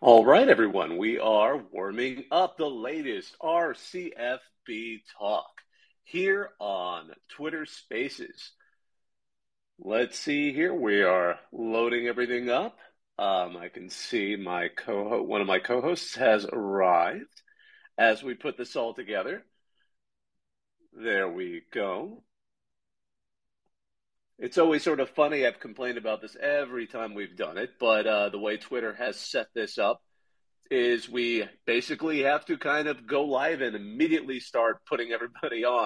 All right, everyone, we are warming up the latest RCFB talk here on Twitter Spaces. Let's see here. We are loading everything up. I can see one of my co-hosts has arrived as we put this all together. There we go. It's always sort of funny. I've complained about this every time we've done it, but the way Twitter has set this up is we basically have to kind of go live and immediately start putting everybody on.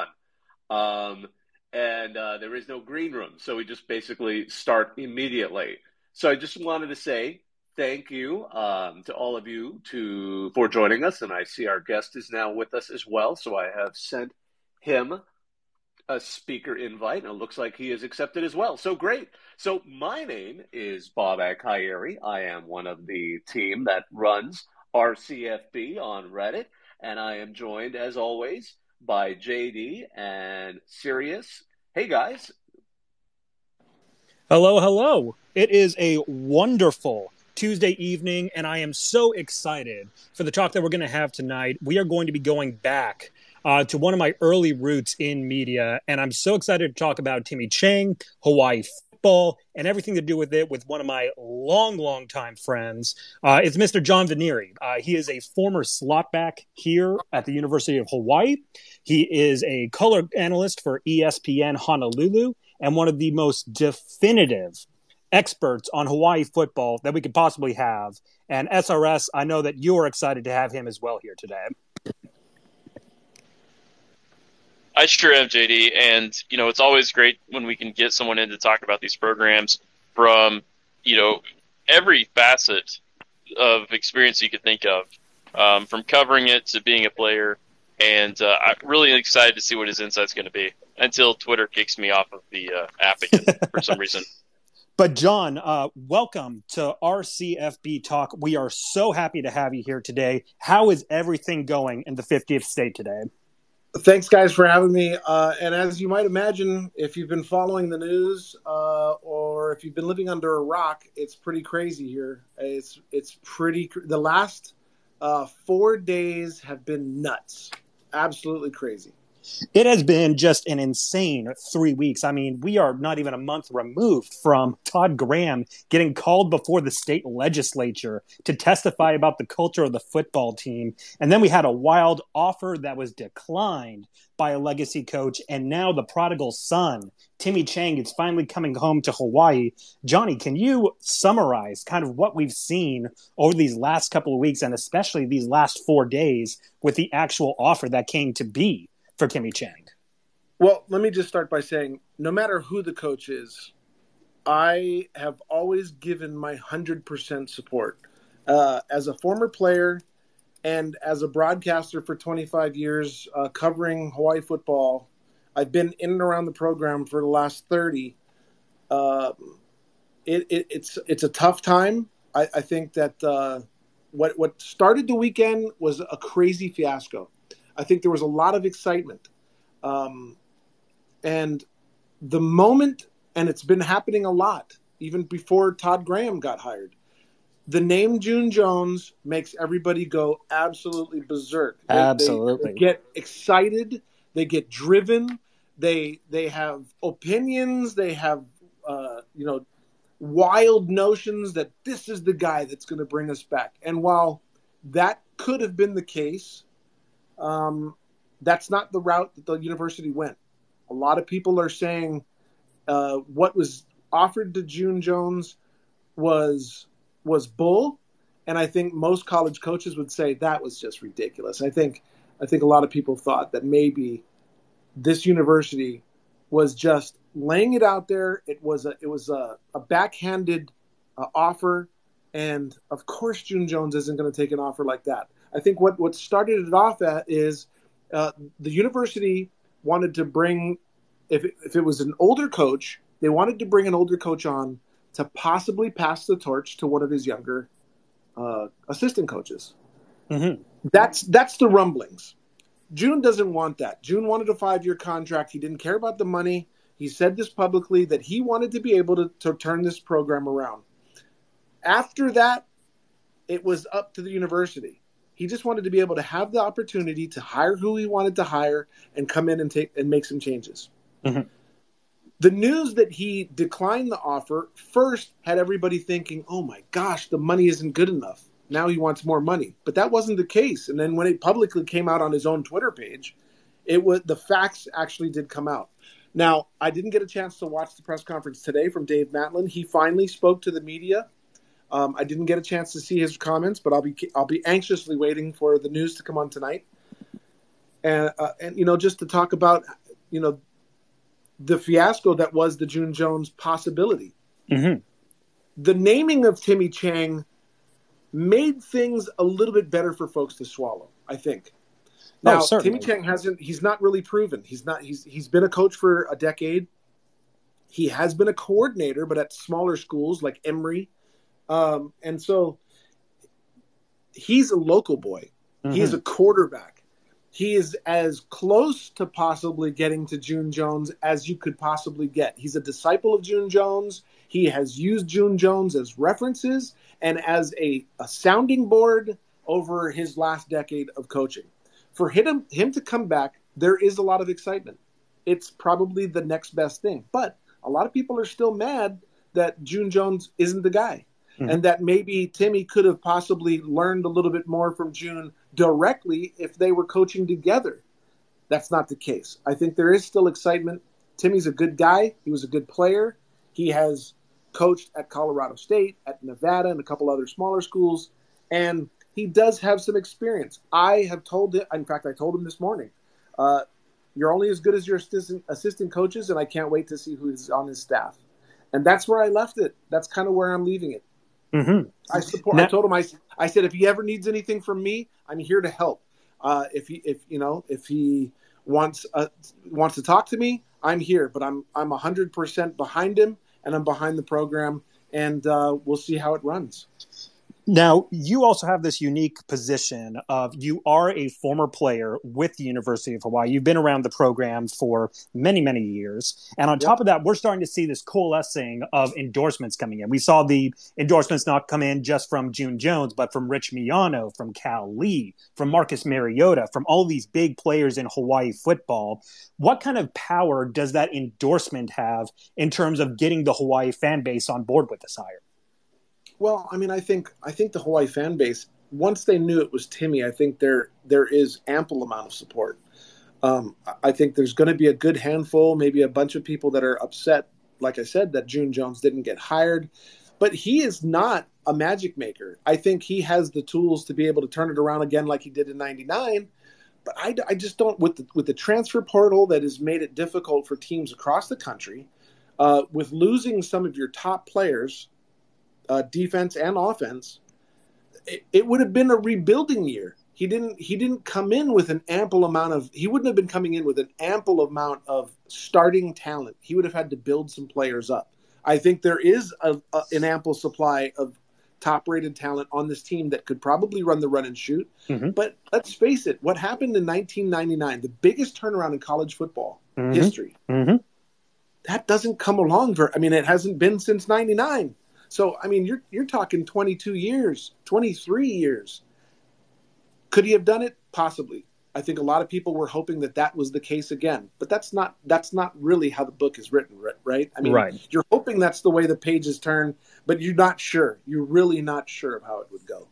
And there is no green room, so we just basically start immediately. So I just wanted to say thank you to all of you for joining us, and I see our guest is now with us as well, so I have sent him a speaker invite, and it looks like he is accepted as well. So great. So my name is Bob Akhieri. I am one of the team that runs RCFB on Reddit, and I am joined, as always, by JD and Sirius. Hey, guys. Hello, hello. It is a wonderful Tuesday evening, and I am so excited for the talk that we're going to have tonight. We are going to be going back to one of my early roots in media, and I'm so excited to talk about Timmy Chang, Hawaii football, and everything to do with it with one of my long time friends. It's Mr. John Vanieri. He is a former slotback here at the University of Hawaii. He is a color analyst for ESPN Honolulu and one of the most definitive experts on Hawaii football that we could possibly have. And SRS, I know that you are excited to have him as well here today. I sure am, JD, and it's always great when we can get someone in to talk about these programs from every facet of experience you could think of, from covering it to being a player, and I'm really excited to see what his insight's going to be until Twitter kicks me off of the app again for some reason. But John, welcome to RCFB Talk. We are so happy to have you here today. How is everything going in the 50th state today? Thanks, guys, for having me. And as you might imagine, if you've been following the news or if you've been living under a rock, it's pretty crazy here. It's pretty. The last 4 days have been nuts, absolutely crazy. It has been just an insane 3 weeks. I mean, we are not even a month removed from Todd Graham getting called before the state legislature to testify about the culture of the football team. And then we had a wild offer that was declined by a legacy coach. And now the prodigal son, Timmy Chang, is finally coming home to Hawaii. Johnny, can you summarize kind of what we've seen over these last couple of weeks and especially these last 4 days with the actual offer that came to be for Timmy Chang? Well, let me just start by saying, no matter who the coach is, I have always given my 100% support. As a former player and as a broadcaster for 25 years covering Hawaii football, I've been in and around the program for the last 30. It's a tough time. I think that what started the weekend was a crazy fiasco. I think there was a lot of excitement. And the moment, and it's been happening a lot, even before Todd Graham got hired, the name June Jones makes everybody go absolutely berserk. Absolutely. They get excited. They get driven. They have opinions. They have, wild notions that this is the guy that's going to bring us back. And while that could have been the case, that's not the route that the university went. A lot of people are saying what was offered to June Jones was bull, and I think most college coaches would say that was just ridiculous. I think a lot of people thought that maybe this university was just laying it out there. It was a backhanded offer, and of course June Jones isn't going to take an offer like that. I think what started it off at is the university wanted to bring, if it was an older coach, they wanted to bring an older coach on to possibly pass the torch to one of his younger assistant coaches. Mm-hmm. That's the rumblings. June doesn't want that. June wanted a 5-year contract. He didn't care about the money. He said this publicly, that he wanted to be able to turn this program around. After that, it was up to the university. He just wanted to be able to have the opportunity to hire who he wanted to hire and come in and make some changes. Mm-hmm. The news that he declined the offer first had everybody thinking, oh my gosh, the money isn't good enough. Now he wants more money. But that wasn't the case. And then when it publicly came out on his own Twitter page, the facts actually did come out. Now, I didn't get a chance to watch the press conference today from Dave Matlin. He finally spoke to the media. I didn't get a chance to see his comments, but I'll be anxiously waiting for the news to come on tonight. And just to talk about, the fiasco that was the June Jones possibility. Mm-hmm. The naming of Timmy Chang made things a little bit better for folks to swallow, I think. Now, Timmy Chang he's not really proven. He's been a coach for a decade. He has been a coordinator, but at smaller schools like Emory. And so he's a local boy. Mm-hmm. He's a quarterback. He is as close to possibly getting to June Jones as you could possibly get. He's a disciple of June Jones. He has used June Jones as references and as a sounding board over his last decade of coaching. For him to come back, there is a lot of excitement. It's probably the next best thing. But a lot of people are still mad that June Jones isn't the guy. Mm-hmm. And that maybe Timmy could have possibly learned a little bit more from June directly if they were coaching together. That's not the case. I think there is still excitement. Timmy's a good guy. He was a good player. He has coached at Colorado State, at Nevada, and a couple other smaller schools. And he does have some experience. I have told him, in fact, I told him this morning, you're only as good as your assistant coaches, and I can't wait to see who's on his staff. And that's where I left it. That's kind of where I'm leaving it. Mm-hmm. I told him, I said, if he ever needs anything from me, I'm here to help. If he wants to talk to me, I'm here. But I'm 100% behind him, and I'm behind the program, and we'll see how it runs. Now, you also have this unique position of you are a former player with the University of Hawaii. You've been around the program for many, many years. And on top of that, we're starting to see this coalescing of endorsements coming in. We saw the endorsements not come in just from June Jones, but from Rich Miano, from Cal Lee, from Marcus Mariota, from all these big players in Hawaii football. What kind of power does that endorsement have in terms of getting the Hawaii fan base on board with this hire? Well, I mean, I think the Hawaii fan base, once they knew it was Timmy, I think there is ample amount of support. I think there's going to be a good handful, maybe a bunch of people that are upset, like I said, that June Jones didn't get hired. But he is not a magic maker. I think he has the tools to be able to turn it around again like he did in '99. But I just don't, with the transfer portal that has made it difficult for teams across the country, with losing some of your top players, defense and offense, it would have been a rebuilding year. He didn't come in with an ample amount of, he wouldn't have been coming in with an ample amount of starting talent. He would have had to build some players up. I think there is an ample supply of top-rated talent on this team that could probably run the run and shoot. Mm-hmm. But let's face it, what happened in 1999, the biggest turnaround in college football history, that doesn't come along it hasn't been since '99. So, I mean, you're talking 22 years, 23 years. Could he have done it? Possibly. I think a lot of people were hoping that was the case again. But that's not really how the book is written, right? I mean, You're hoping that's the way the pages turn, but you're not sure. You're really not sure of how it would go.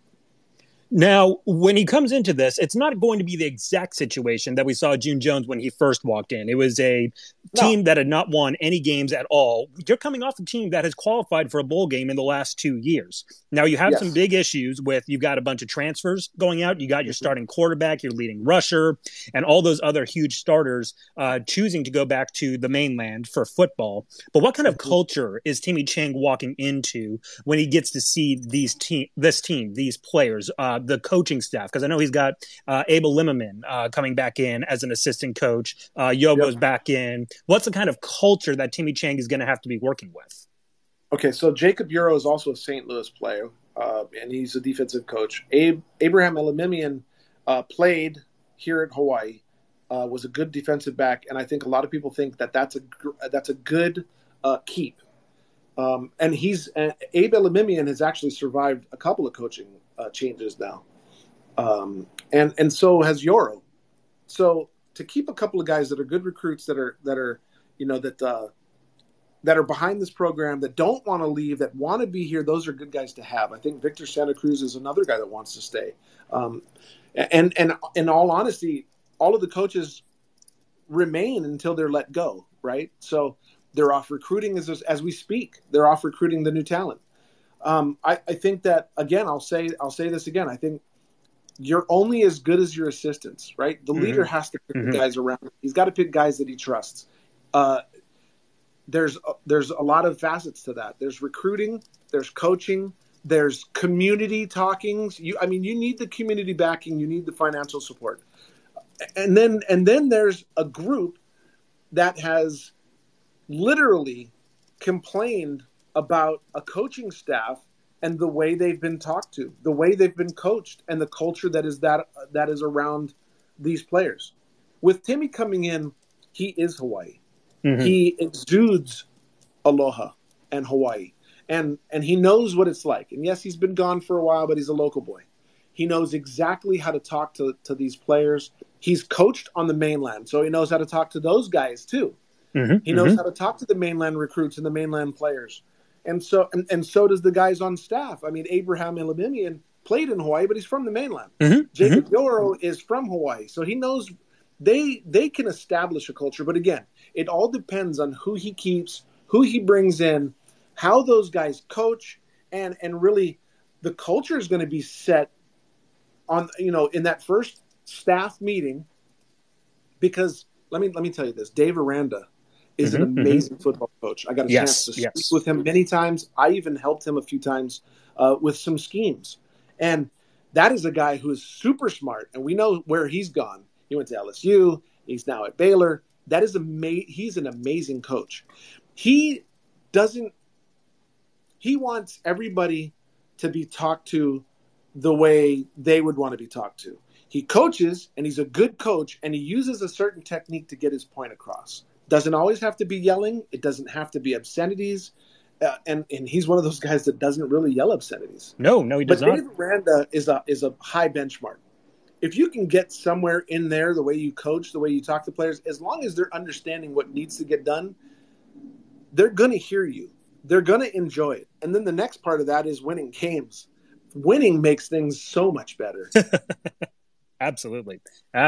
Now, when he comes into this, it's not going to be the exact situation that we saw June Jones when he first walked in. It was a team that had not won any games at all. You're coming off a team that has qualified for a bowl game in the last 2 years. Now, you have some big issues with, you've got a bunch of transfers going out. You got your starting quarterback, your leading rusher, and all those other huge starters choosing to go back to the mainland for football. But what kind of culture is Timmy Chang walking into when he gets to see this team, these players, the coaching staff? Because I know he's got Abel Limmerman coming back in as an assistant coach. Yogo's back in. What's the kind of culture that Timmy Chang is going to have to be working with? Okay, so Jacob Euro is also a St. Louis player, and he's a defensive coach. Abraham Elimimian played here at Hawaii, was a good defensive back, and I think a lot of people think that's a good keep. And Abe Elimimian has actually survived a couple of coaching changes now, and so has Yoro. So to keep a couple of guys that are good recruits that are that are behind this program, that don't want to leave, that want to be here, those are good guys to have. I think Victor Santa Cruz is another guy that wants to stay. And in all honesty, all of the coaches remain until they're let go, right? So they're off recruiting as we speak. They're off recruiting the new talent. I think that, again, I'll say this again. I think you're only as good as your assistants, right? The leader has to pick the guys around him. He's got to pick guys that he trusts. There's a lot of facets to that. There's recruiting, there's coaching, there's community talkings. You need the community backing, you need the financial support. And then there's a group that has literally complained about a coaching staff and the way they've been talked to, the way they've been coached, and the culture that is around these players. With Timmy coming in, he is Hawaii. He exudes aloha and Hawaii, and he knows what it's like. And yes, he's been gone for a while, but he's a local boy. He knows exactly how to talk to these players. He's coached on the mainland, so he knows how to talk to those guys too. He knows how to talk to the mainland recruits and the mainland players. And so does the guys on staff. I mean, Abraham Elimimian played in Hawaii, but he's from the mainland. Jacob Yoro is from Hawaii, so he knows they can establish a culture. But again, it all depends on who he keeps, who he brings in, how those guys coach, and really the culture is going to be set on, in that first staff meeting. Because let me tell you this, Dave Aranda is an amazing football coach. I got a chance to speak with him many times. I even helped him a few times with some schemes. And that is a guy who is super smart, and we know where he's gone. He went to LSU. He's now at Baylor. That is he's an amazing coach. He wants everybody to be talked to the way they would want to be talked to. He coaches, and he's a good coach, and he uses a certain technique to get his point across. Doesn't always have to be yelling. It doesn't have to be obscenities. And he's one of those guys that doesn't really yell obscenities. No, he does not. But Dave Aranda is a high benchmark. If you can get somewhere in there, the way you coach, the way you talk to players, as long as they're understanding what needs to get done, they're going to hear you. They're going to enjoy it. And then the next part of that is winning games. Winning makes things so much better. Absolutely. I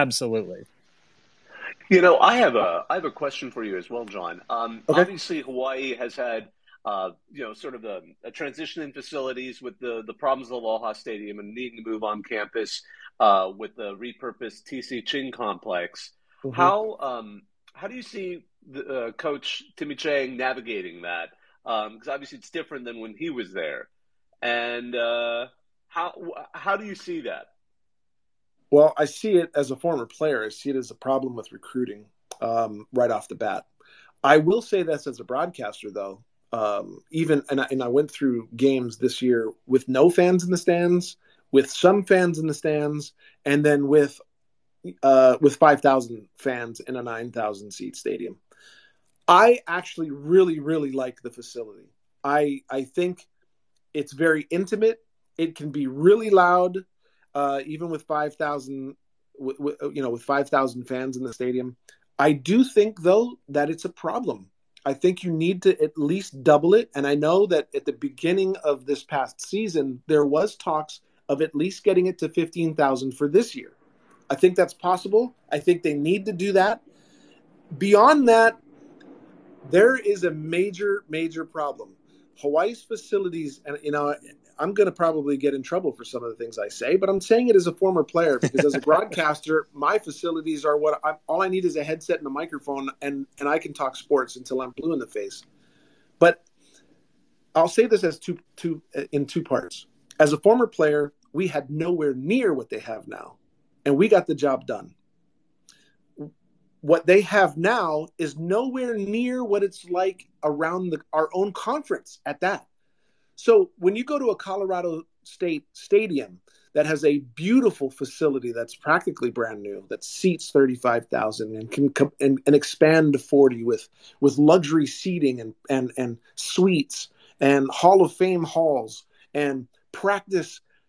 have a question for you as well, John. Okay. Obviously, Hawaii has had sort of a transition in facilities with the problems of the Aloha Stadium and needing to move on campus with the repurposed TC Ching complex. How do you see the coach Timmy Chang navigating that? Because obviously it's different than when he was there. And how do you see that? Well, I see it as a former player. I see it as a problem with recruiting right off the bat. I will say this as a broadcaster, though. I went through games this year with no fans in the stands, with some fans in the stands, and then with 5,000 fans in a 9,000 seat stadium. I actually really, really like the facility. I think it's very intimate. It can be really loud, even with 5,000, with 5,000 fans in the stadium. I do think, though, that it's a problem. I think you need to at least double it. And I know that at the beginning of this past season, there was talks of at least getting it to 15,000 for this year. I think that's possible. I think they need to do that. Beyond that, there is a major, major problem. Hawaii's facilities, and I'm going to probably get in trouble for some of the things I say, but I'm saying it as a former player because as a broadcaster, my facilities are all I need is a headset and a microphone, and I can talk sports until I'm blue in the face. But I'll say this as in two parts. As a former player, we had nowhere near what they have now, and we got the job done. What they have now is nowhere near what it's like around our own conference at that. So when you go to a Colorado State stadium that has a beautiful facility that's practically brand new, that seats 35,000 and can expand to 40 with luxury seating and suites and Hall of Fame halls and practice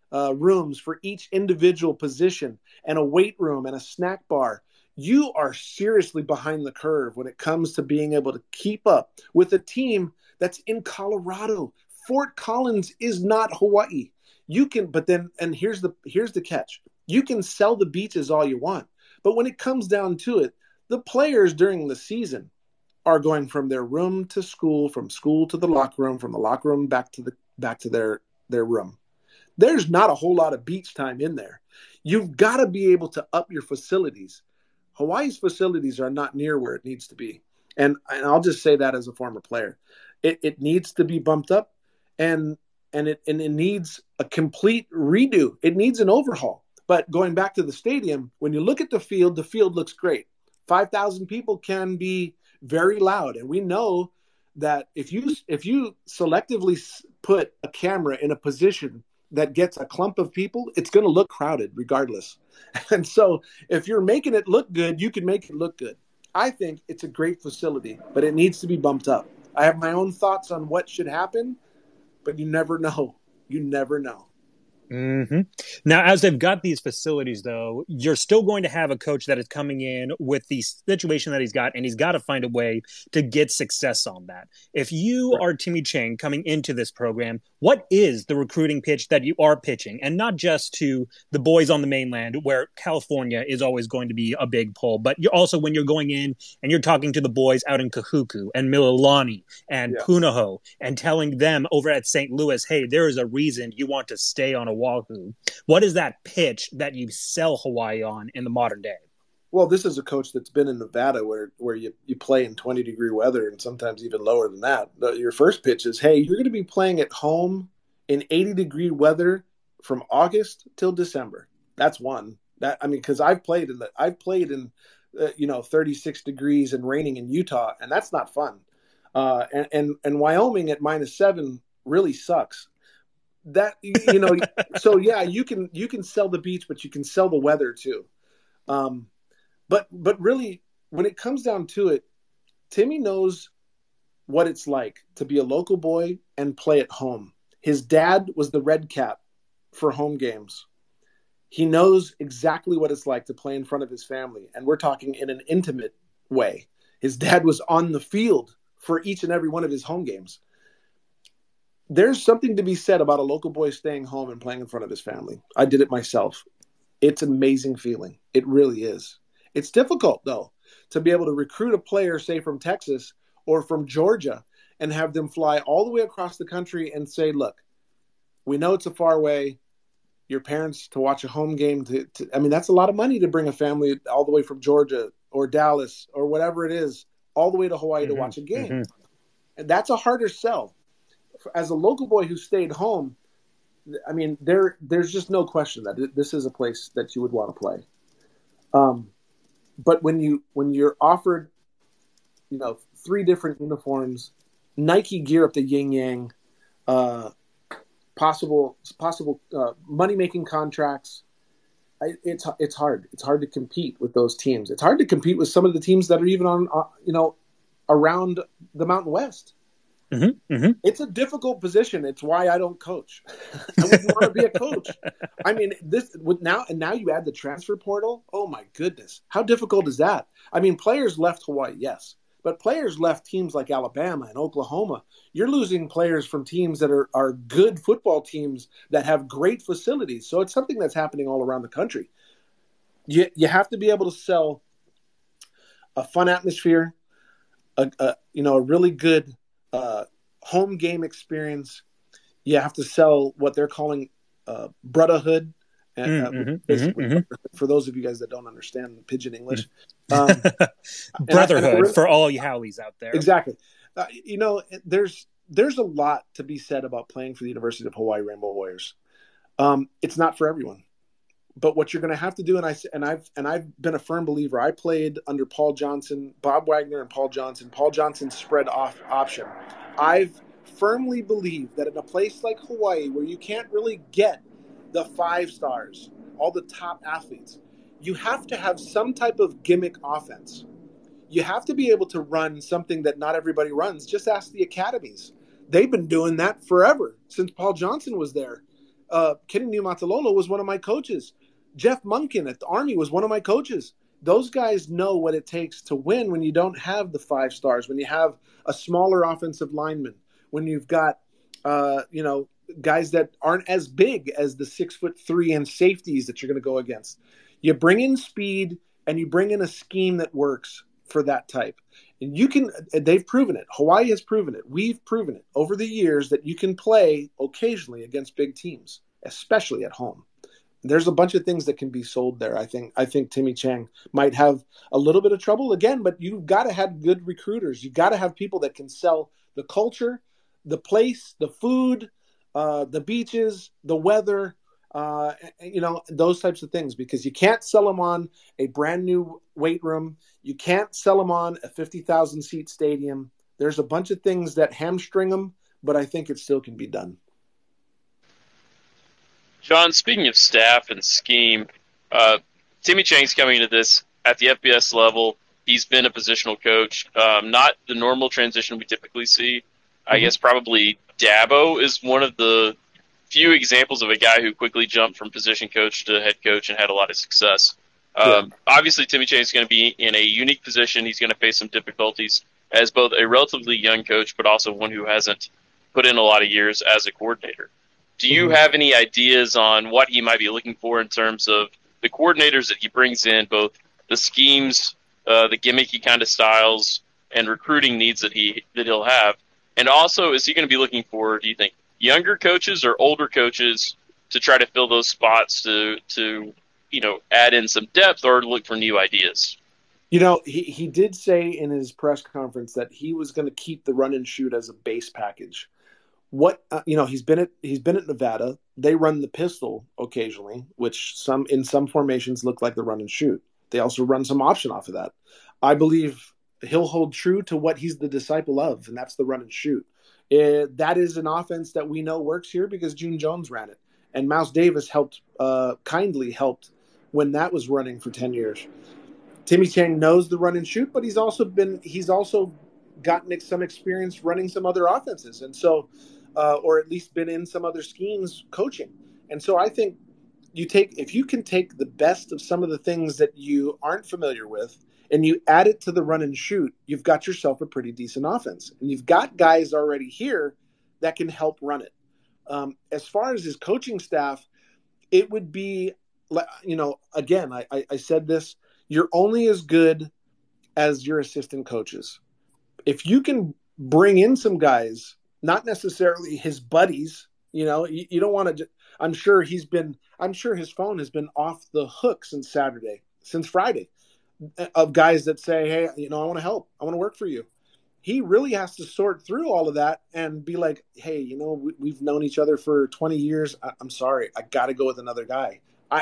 rooms for each individual position and a weight room and a snack bar, you are seriously behind the curve when it comes to being able to keep up with a team that's in Colorado. Fort Collins is not Hawaii. You can, but then, and here's the catch. You can sell the beaches all you want, but when it comes down to it, the players during the season are going from their room to school, from school to the locker room, from the locker room back to their room. There's not a whole lot of beach time in there. You've got to be able to up your facilities. Hawaii's facilities are not near where it needs to be. And I'll just say that as a former player. It needs to be bumped up, and it needs a complete redo. It needs an overhaul. But going back to the stadium, when you look at the field looks great. 5,000 people can be very loud. And we know that if you selectively put a camera in a position that gets a clump of people, it's going to look crowded regardless. And so if you're making it look good, you can make it look good. I think it's a great facility, but it needs to be bumped up. I have my own thoughts on what should happen, but you never know. You never know. Mm-hmm. Now, as they've got these facilities, though, you're still going to have a coach that is coming in with the situation that he's got, and he's got to find a way to get success on that. If you are Timmy Chang coming into this program, what is the recruiting pitch that you are pitching? And not just to the boys on the mainland, where California is always going to be a big pull, but you're also when you're going in and you're talking to the boys out in Kahuku and Mililani and Punahou and telling them over at St. Louis, hey, there is a reason you want to stay on Oahu. What is that pitch that you sell Hawaii on in the modern day? Well, this is a coach that's been in Nevada where you play in 20-degree weather and sometimes even lower than that. Your first pitch is, hey, you're going to be playing at home in 80-degree weather from August till December. That's one. Because I've played in 36 degrees and raining in Utah, and that's not fun. And Wyoming at -7 really sucks. So yeah, you can sell the beach, but you can sell the weather too. But really, when it comes down to it, Timmy knows what it's like to be a local boy and play at home. His dad was the red cap for home games. He knows exactly what it's like to play in front of his family, and we're talking in an intimate way. His dad was on the field for each and every one of his home games. There's something to be said about a local boy staying home and playing in front of his family. I did it myself. It's an amazing feeling. It really is. It's difficult, though, to be able to recruit a player, say, from Texas or from Georgia, and have them fly all the way across the country and say, look, we know it's a far way. Your parents to watch a home game, that's a lot of money to bring a family all the way from Georgia or Dallas or whatever it is, all the way to Hawaii to watch a game. Mm-hmm. And that's a harder sell. As a local boy who stayed home, there's just no question that this is a place that you would want to play. But when you're offered, 3 different uniforms, Nike gear up the yin yang, possible money making contracts, it's hard. It's hard to compete with those teams. It's hard to compete with some of the teams that are even on around the Mountain West. Mm-hmm, mm-hmm. It's a difficult position. It's why I don't coach. I wouldn't want to be a coach. Now you add the transfer portal. Oh my goodness, how difficult is that? Players left Hawaii, yes, but players left teams like Alabama and Oklahoma. You're losing players from teams that are good football teams that have great facilities. So it's something that's happening all around the country. You have to be able to sell a fun atmosphere, a really good home game experience. You have to sell what they're calling brotherhood. For those of you guys that don't understand pidgin English, brotherhood for all you Howleys out there. Exactly. There's a lot to be said about playing for the University of Hawaii Rainbow Warriors. It's not for everyone, but what you're going to have to do, and I've been a firm believer. I played under Paul Johnson, Bob Wagner, and Paul Johnson. Paul Johnson's spread off option. I've firmly believed that in a place like Hawaii, where you can't really get the 5 stars, all the top athletes, you have to have some type of gimmick offense. You have to be able to run something that not everybody runs. Just ask the academies. They've been doing that forever, since Paul Johnson was there. Kenny Niumatalolo was one of my coaches. Jeff Munkin at the Army was one of my coaches. Those guys know what it takes to win when you don't have the 5 stars, when you have a smaller offensive lineman, when you've got, guys that aren't as big as the 6'3" and safeties that you're going to go against. You bring in speed and you bring in a scheme that works for that type. And they've proven it. Hawaii has proven it. We've proven it over the years that you can play occasionally against big teams, especially at home. There's a bunch of things that can be sold there. I think Timmy Chang might have a little bit of trouble again, but you've got to have good recruiters. You've got to have people that can sell the culture, the place, the food, the beaches, the weather, those types of things, because you can't sell them on a brand new weight room. You can't sell them on a 50,000 seat stadium. There's a bunch of things that hamstring them, but I think it still can be done. John, speaking of staff and scheme, Timmy Chang's coming into this at the FBS level. He's been a positional coach, not the normal transition we typically see. I guess probably Dabo is one of the few examples of a guy who quickly jumped from position coach to head coach and had a lot of success. Obviously, Timmy Chang's going to be in a unique position. He's going to face some difficulties as both a relatively young coach, but also one who hasn't put in a lot of years as a coordinator. Do you have any ideas on what he might be looking for in terms of the coordinators that he brings in, both the schemes, the gimmicky kind of styles, and recruiting needs that he'll have? And also, is he going to be looking for, do you think, younger coaches or older coaches to try to fill those spots to add in some depth or look for new ideas? He did say in his press conference that he was going to keep the run and shoot as a base package. He's been at Nevada. They run the pistol occasionally, which in some formations look like the run and shoot. They also run some option off of that. I believe he'll hold true to what he's the disciple of, and that's the run and shoot. That is an offense that we know works here because June Jones ran it, and Mouse Davis kindly helped when that was running for 10 years. Timmy Chang knows the run and shoot, but he's also gotten some experience running some other offenses, and so, or at least been in some other schemes coaching. And so I think if you can take the best of some of the things that you aren't familiar with and you add it to the run and shoot, you've got yourself a pretty decent offense. And you've got guys already here that can help run it. As far as his coaching staff, it would be, again, I said this, you're only as good as your assistant coaches. If you can bring in some guys, not necessarily his buddies, you don't want to. I'm sure his phone has been off the hook since Friday, of guys that say, hey, I want to help. I want to work for you. He really has to sort through all of that and be like, hey, we've known each other for 20 years. I'm sorry. I got to go with another guy.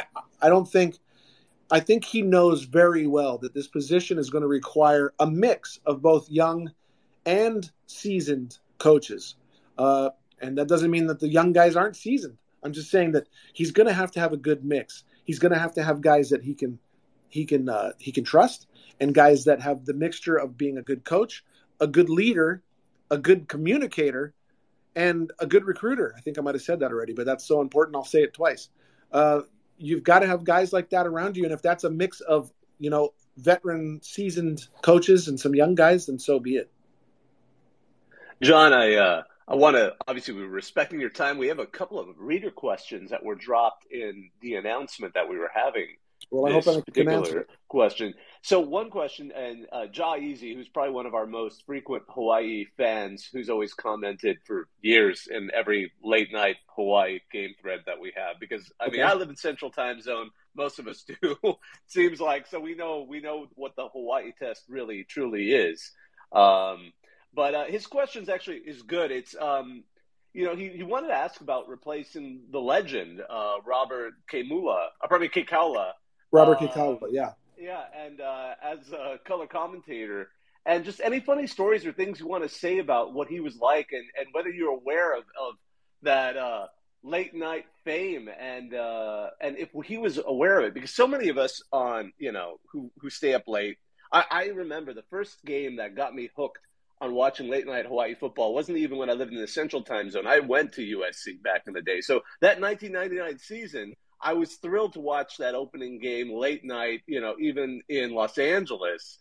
I think he knows very well that this position is going to require a mix of both young and seasoned coaches. And that doesn't mean that the young guys aren't seasoned. I'm just saying that he's going to have a good mix. He's going to have guys that he can trust, and guys that have the mixture of being a good coach, a good leader, a good communicator, and a good recruiter. I think I might have said that already, but that's so important. I'll say it twice. You've got to have guys like that around you. And if that's a mix of, veteran seasoned coaches and some young guys, then so be it. John, I want to, obviously we're respecting your time. We have a couple of reader questions that were dropped in the announcement that we were having. Well, I hope I can answer it. Question. So one question, and Ja Easy, who's probably one of our most frequent Hawaii fans, who's always commented for years in every late night Hawaii game thread that we have, because I mean, I live in Central Time Zone. Most of us do. Seems like, so we know what the Hawaii test really truly is. But his questions actually is good. It's he wanted to ask about replacing the legend, Robert Kekaula. Robert Kekaula, yeah. Yeah, and as a color commentator, and just any funny stories or things you want to say about what he was like, and whether you're aware of that late night fame, and if he was aware of it, because so many of us who stay up late. I remember the first game that got me hooked on watching late night Hawaii football. It wasn't even when I lived in the Central Time Zone. I went to USC back in the day. So that 1999 season, I was thrilled to watch that opening game late night, even in Los Angeles.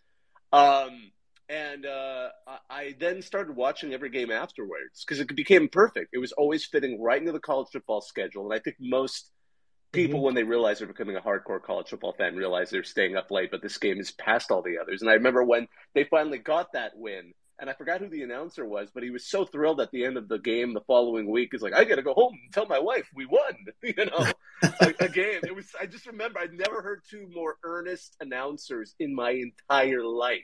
I then started watching every game afterwards because it became perfect. It was always fitting right into the college football schedule. And I think most people, when they realize they're becoming a hardcore college football fan, realize they're staying up late, but this game is past all the others. And I remember when they finally got that win, and I forgot who the announcer was, but he was so thrilled at the end of the game the following week. He's like, I got to go home and tell my wife we won, a game. I just remember I'd never heard two more earnest announcers in my entire life.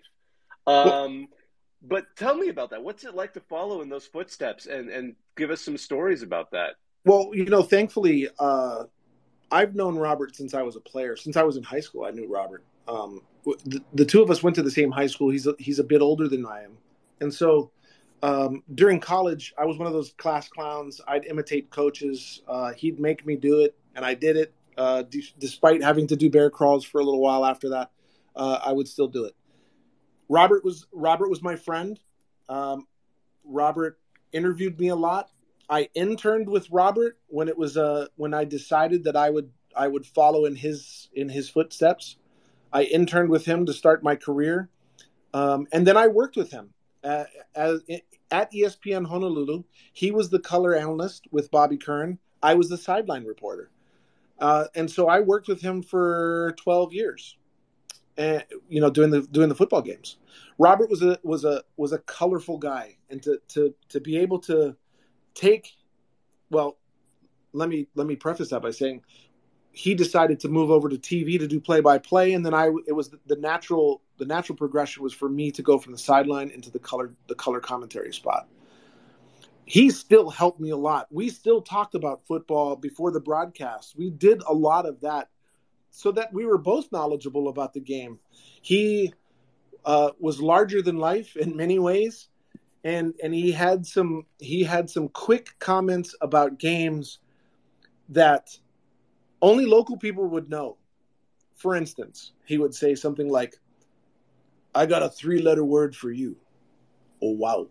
But tell me about that. What's it like to follow in those footsteps and give us some stories about that? Well, thankfully, I've known Robert since I was a player. Since I was in high school, I knew Robert. The two of us went to the same high school. He's a bit older than I am. And so during college, I was one of those class clowns. I'd imitate coaches. He'd make me do it, and I did it. Despite having to do bear crawls for a little while after that, I would still do it. Robert was my friend. Robert interviewed me a lot. I interned with Robert when I decided that I would follow in his footsteps. I interned with him to start my career, and then I worked with him at ESPN Honolulu. He was the color analyst with Bobby Kern. I was the sideline reporter, and so I worked with him for 12 years. Doing the football games. Robert was a colorful guy, and to be able to take, well, let me preface that by saying he decided to move over to TV to do play-by-play, and then it was the natural progression was for me to go from the sideline into the color commentary spot. He still helped me a lot. We still talked about football before the broadcast. We did a lot of that so that we were both knowledgeable about the game. He was larger than life in many ways, and he had some quick comments about games that only local people would know. For instance, he would say something like, "I got a 3-letter word for you. Oh, wow."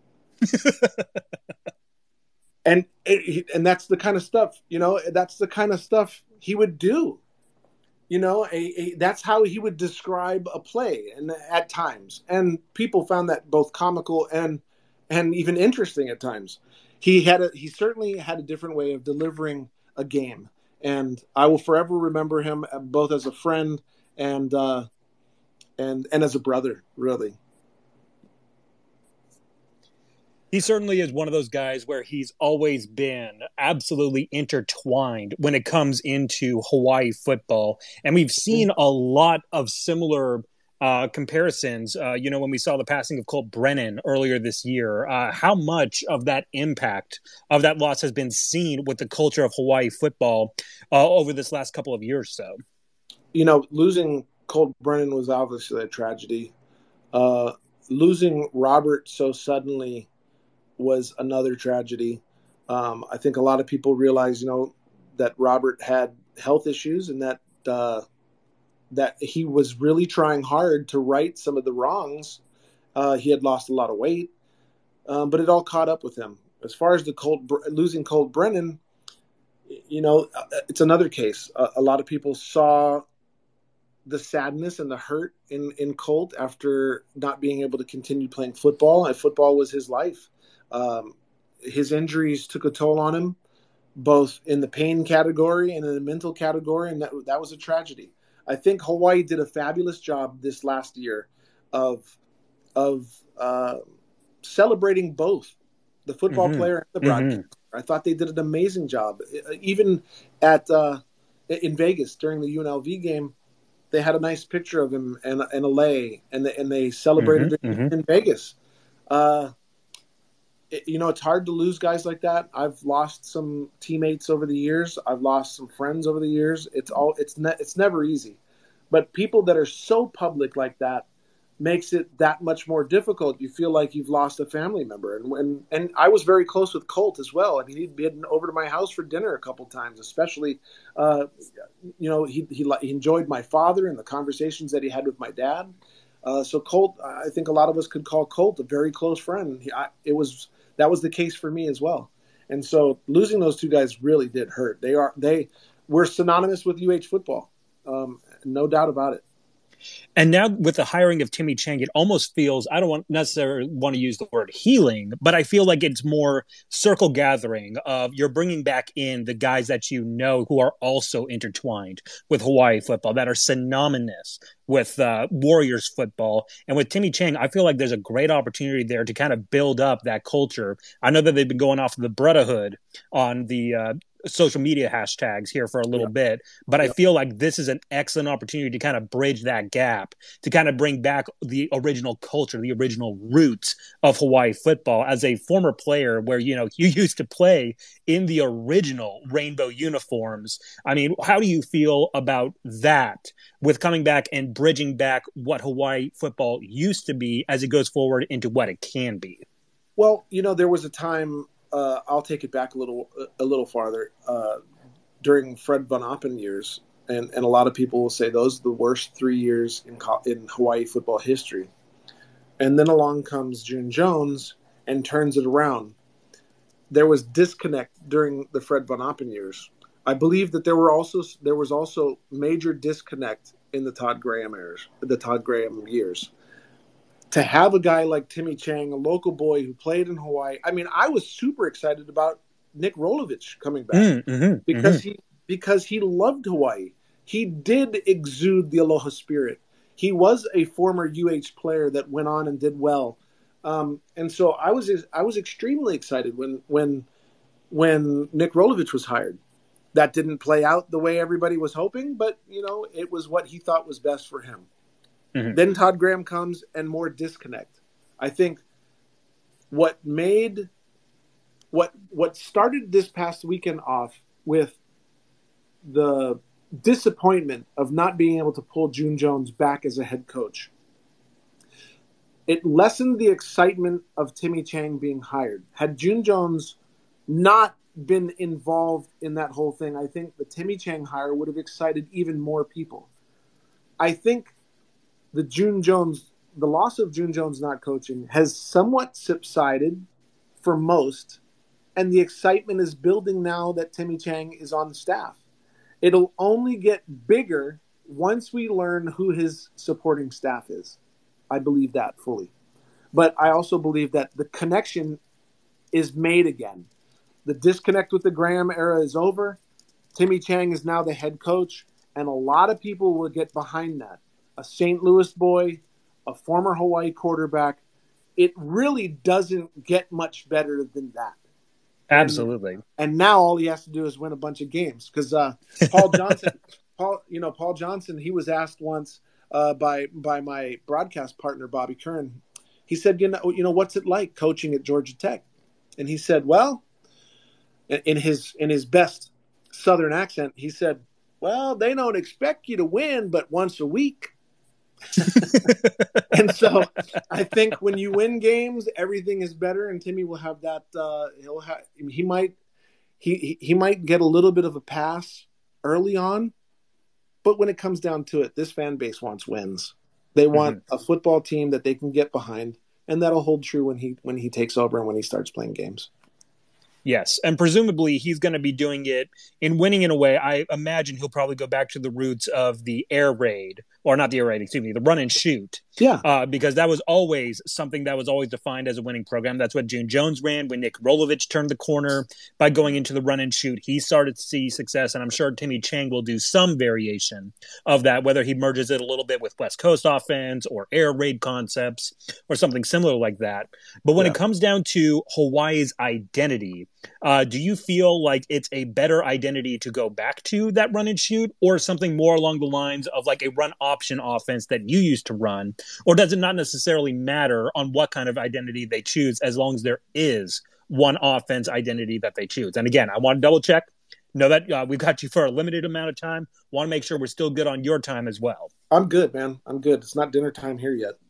and that's the kind of stuff, that's the kind of stuff he would do. That's how he would describe a play, and at times, and people found that both comical and even interesting at times. He certainly had a different way of delivering a game, and I will forever remember him both as a friend and as a brother, really. He certainly is one of those guys where he's always been absolutely intertwined when it comes into Hawaii football. And we've seen a lot of similar comparisons, when we saw the passing of Colt Brennan earlier this year. How much of that impact of that loss has been seen with the culture of Hawaii football over this last couple of years or so? Losing Colt Brennan was obviously a tragedy. Losing Robert so suddenly was another tragedy. I think a lot of people realize, that Robert had health issues, and that he was really trying hard to right some of the wrongs. He had lost a lot of weight, but it all caught up with him. As far as losing Colt Brennan, it's another case. A lot of people saw the sadness and the hurt in Colt after not being able to continue playing football, and football was his life. His injuries took a toll on him, both in the pain category and in the mental category, and that was a tragedy. I think Hawaii did a fabulous job this last year of celebrating both the football player and the broadcaster. I thought they did an amazing job. Even in Vegas during the UNLV game, they had a nice picture of him and a lei, and they celebrated it in Vegas. It's hard to lose guys like that. I've lost some teammates over the years. I've lost some friends over the years. It's never easy, but people that are so public like that makes it that much more difficult. You feel like you've lost a family member, and I was very close with Colt as well. I mean, he'd been over to my house for dinner a couple times, especially. He enjoyed my father and the conversations that he had with my dad. So Colt, I think a lot of us could call Colt a very close friend. That was the case for me as well. And so losing those two guys really did hurt. They were synonymous with UH football, no doubt about it. And now with the hiring of Timmy Chang, it almost feels, I don't necessarily want to use the word healing, but I feel like it's more circle gathering of you're bringing back in the guys that you know who are also intertwined with Hawaii football, that are synonymous with Warriors football. And with Timmy Chang, I feel like there's a great opportunity there to kind of build up that culture. I know that they've been going off of the Brotherhood on the social media hashtags here for a little bit, but I feel like this is an excellent opportunity to kind of bridge that gap, to kind of bring back the original culture, the original roots of Hawaii football. As a former player where, you used to play in the original rainbow uniforms, I mean, how do you feel about that with coming back and bridging back what Hawaii football used to be as it goes forward into what it can be? Well, there was a time, I'll take it back a little farther, during Fred Von Oppen years, and a lot of people will say those are the worst 3 years in Hawaii football history. And then along comes June Jones and turns it around. There was disconnect during the Fred Von Oppen years. I believe that there was also major disconnect in the Todd Graham years. To have a guy like Timmy Chang, a local boy who played in Hawaii. I mean, I was super excited about Nick Rolovich coming back because he loved Hawaii. He did exude the Aloha spirit. He was a former UH player that went on and did well. And so I was extremely excited when Nick Rolovich was hired. That didn't play out the way everybody was hoping, but it was what he thought was best for him. Mm-hmm. Then Todd Graham comes and more disconnect. I think what started this past weekend off with the disappointment of not being able to pull June Jones back as a head coach, it lessened the excitement of Timmy Chang being hired. Had June Jones not been involved in that whole thing, I think the Timmy Chang hire would have excited even more people. I think the loss of June Jones not coaching has somewhat subsided for most, and the excitement is building now that Timmy Chang is on the staff. It'll only get bigger once we learn who his supporting staff is. I believe that fully. But I also believe that the connection is made again. The disconnect with the Graham era is over. Timmy Chang is now the head coach, and a lot of people will get behind that. A St. Louis boy, a former Hawaii quarterback. It really doesn't get much better than that. Absolutely. And now all he has to do is win a bunch of games. Because Paul Johnson, he was asked once by my broadcast partner Bobby Kern. He said, what's it like coaching at Georgia Tech? And he said, well, in his best Southern accent, he said, well, they don't expect you to win, but once a week. And so I think when you win games, everything is better, and Timmy will have that. He might get a little bit of a pass early on, but when it comes down to it, this fan base wants wins. They want a football team that they can get behind, and that'll hold true when he takes over and when he starts playing games. Yes, and presumably he's going to be doing it in winning in a way. I imagine he'll probably go back to the roots of the air raid, or not the air raid, excuse me, the run and shoot. Yeah. Because that was always something that was always defined as a winning program. That's what June Jones ran when Nick Rolovich turned the corner by going into the run and shoot. He started to see success, and I'm sure Timmy Chang will do some variation of that, whether he merges it a little bit with West Coast offense or air raid concepts or something similar like that. But when it comes down to Hawaii's identity, do you feel like it's a better identity to go back to that run and shoot, or something more along the lines of like a run option offense that you used to run? Or does it not necessarily matter on what kind of identity they choose as long as there is one offense identity that they choose? And again, I want to double check. Know that we've got you for a limited amount of time. Want to make sure we're still good on your time as well. I'm good, man. I'm good. It's not dinner time here yet.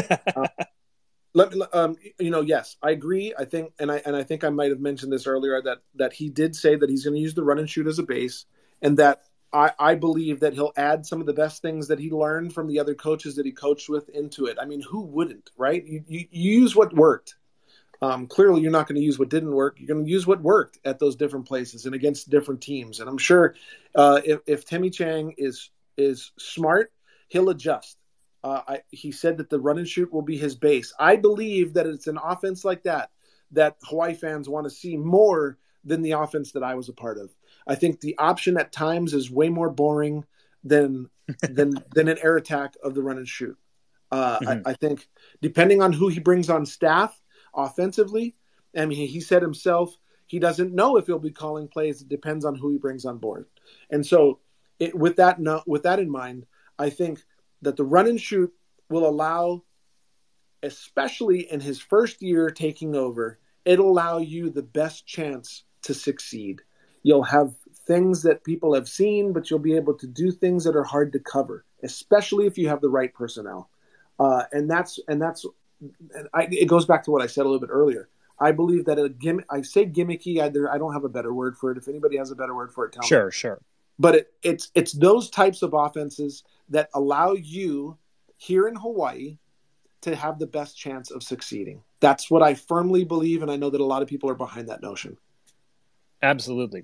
Yes, I agree. I think, and I think I might have mentioned this earlier, that he did say that he's going to use the run and shoot as a base, and that I believe that he'll add some of the best things that he learned from the other coaches that he coached with into it. I mean, who wouldn't, right? You use what worked. Clearly, you're not going to use what didn't work. You're going to use what worked at those different places and against different teams. And I'm sure if Timmy Chang is smart, he'll adjust. He said that the run and shoot will be his base. I believe that it's an offense like that Hawaii fans want to see more than the offense that I was a part of. I think the option at times is way more boring than an air attack of the run and shoot. I think depending on who he brings on staff offensively, I mean, he said himself he doesn't know if he'll be calling plays. It depends on who he brings on board. And so with that in mind, I think that the run and shoot will allow, especially in his first year taking over, it'll allow you the best chance to succeed. You'll have things that people have seen, but you'll be able to do things that are hard to cover, especially if you have the right personnel. It goes back to what I said a little bit earlier. I believe that I say gimmicky. I don't have a better word for it. If anybody has a better word for it, tell me. Sure. But it's those types of offenses that allow you here in Hawaii to have the best chance of succeeding. That's what I firmly believe, and I know that a lot of people are behind that notion. Absolutely.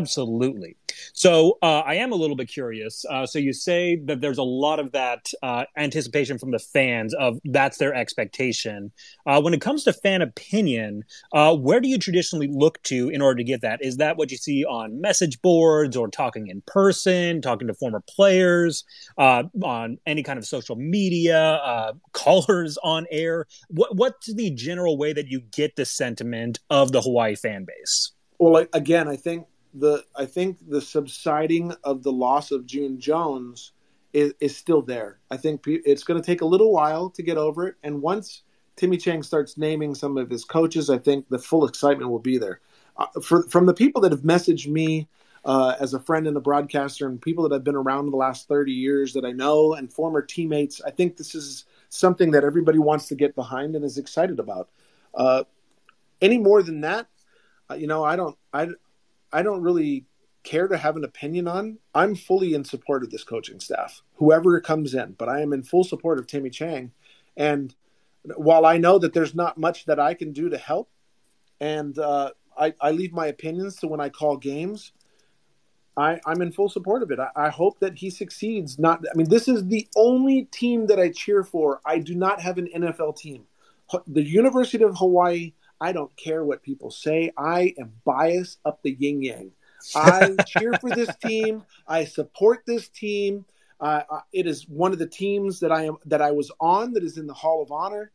So I am a little bit curious. So you say that there's a lot of that anticipation from the fans of that's their expectation. When it comes to fan opinion, where do you traditionally look to in order to get that? Is that what you see on message boards or talking in person, talking to former players, on any kind of social media, callers on air? What's the general way that you get the sentiment of the Hawaii fan base? Well, again, I think the subsiding of the loss of June Jones is still there. I think it's going to take a little while to get over it. And once Timmy Chang starts naming some of his coaches, I think the full excitement will be there. From the people that have messaged me as a friend and a broadcaster and people that have been around the last 30 years that I know and former teammates, I think this is something that everybody wants to get behind and is excited about. Any more than that, I don't really care to have an opinion on. I'm fully in support of this coaching staff, whoever comes in, but I am in full support of Timmy Chang. And while I know that there's not much that I can do to help, and I leave my opinions to when I call games, I'm in full support of it. I hope that he succeeds. This is the only team that I cheer for. I do not have an NFL team. The University of Hawaii, I don't care what people say. I am biased up the yin yang. I cheer for this team. I support this team. It is one of the teams that I was on that is in the Hall of Honor.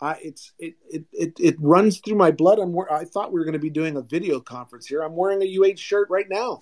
It runs through my blood. I thought we were going to be doing a video conference here. I'm wearing a UH shirt right now.